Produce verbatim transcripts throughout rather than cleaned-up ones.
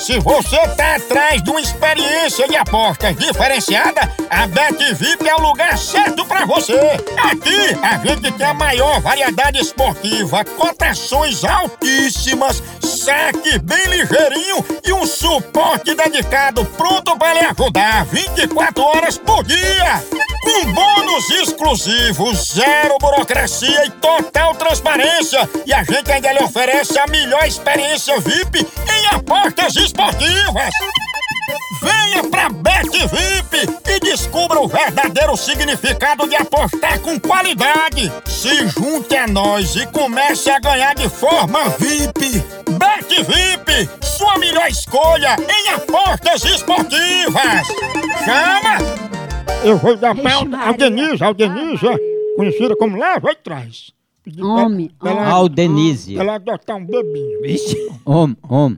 Se você tá atrás de uma experiência de apostas diferenciada, a BetVip é o lugar certo pra você. Aqui a gente tem a maior variedade esportiva, cotações altíssimas, saque bem ligeirinho e um suporte dedicado pronto pra lhe ajudar vinte e quatro horas por dia. Com bônus exclusivos, zero burocracia e total transparência. E a gente ainda lhe oferece a melhor experiência V I P em apostas esportivas. Venha pra BetVip e descubra o verdadeiro significado de apostar com qualidade. Se junte a nós e comece a ganhar de forma V I P. BetVip, sua melhor escolha em apostas esportivas. Chama! Eu vou dar pra Aldenise, Aldenise, conhecida como Leva e Traz. Homem, ela, Aldenise. Ela adotar um bebinho. Vixe. Homem, homem.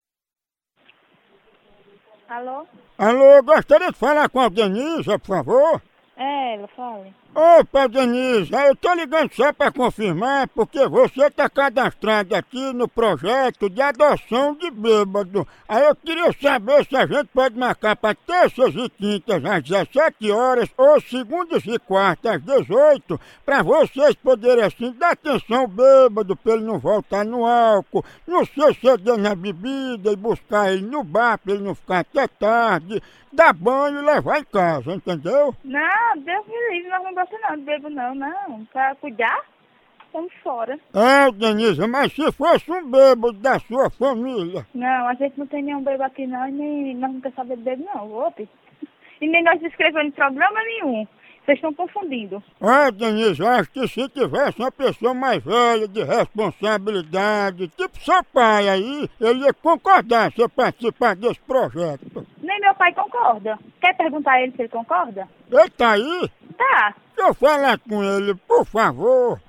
Alô? Alô, gostaria de falar com a Aldenise, por favor? É, ela fala. Opa, Denise, eu tô ligando só pra confirmar, porque você tá cadastrado aqui no projeto de adoção de bêbado. Aí eu queria saber se a gente pode marcar pra terças e quintas às dezessete horas ou segundas e quartas às dezoito, pra vocês poderem assim dar atenção ao bêbado, pra ele não voltar no álcool, não se exceder na bebida e buscar ele no bar pra ele não ficar até tarde, dar banho e levar em casa, entendeu? Não, Deus me livre, nós não gostamos não de bebo não, não. Pra cuidar, estamos fora. É, Denise, mas se fosse um bêbado da sua família? Não, a gente não tem nenhum bebo aqui não, e nem nós não queremos saber de bebo não, ope. E nem nós escrevemos programa nenhum. Vocês estão confundindo. Ah, Denise, eu acho que se tivesse uma pessoa mais velha, de responsabilidade, tipo seu pai aí, ele ia concordar se eu participar desse projeto. Nem meu pai concorda. Quer perguntar a ele se ele concorda? Ele tá aí? Tá. Deixa eu falar com ele, por favor.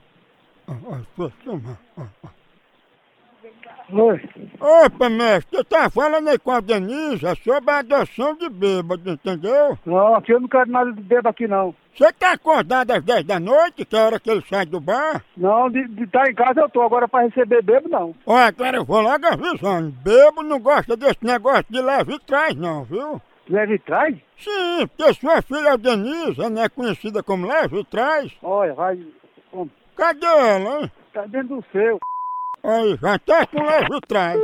Oi. Opa, mestre, você tá falando aí com a Denise sobre a adoção de bêbado, entendeu? Não, aqui eu não quero nada de bebo aqui não. Você tá acordado às dez da noite, que é a hora que ele sai do bar? Não, de estar tá em casa eu tô, agora pra receber bebo não. Olha, agora eu vou logo avisando, bebo não gosta desse negócio de leve e traz não, viu? Leve e traz? Sim, porque sua filha Denise, não é conhecida como leve e traz. Olha, vai... Cadê ela, hein? Tá dentro do seu. Aí, já tá com leve e traz.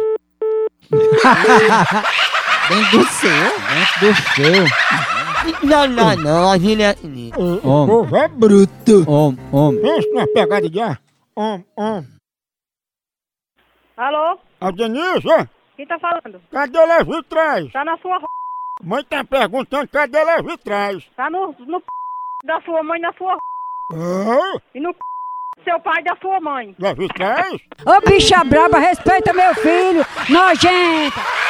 Dentro do seu? Dentro do seu. Não, não, não, a gente é... O povo é bruto. Homem, homem. Pensa numa pegada de ar. Homem, homem. Alô? A Denise, Quem tá falando? cadê leve e traz? Tá na sua r... Mãe tá perguntando cadê leve e traz. Tá no, no p... da sua mãe, na sua r... Ah, e no p... seu pai da sua mãe. leve e traz? Ô bicha braba, respeita meu filho, nojenta!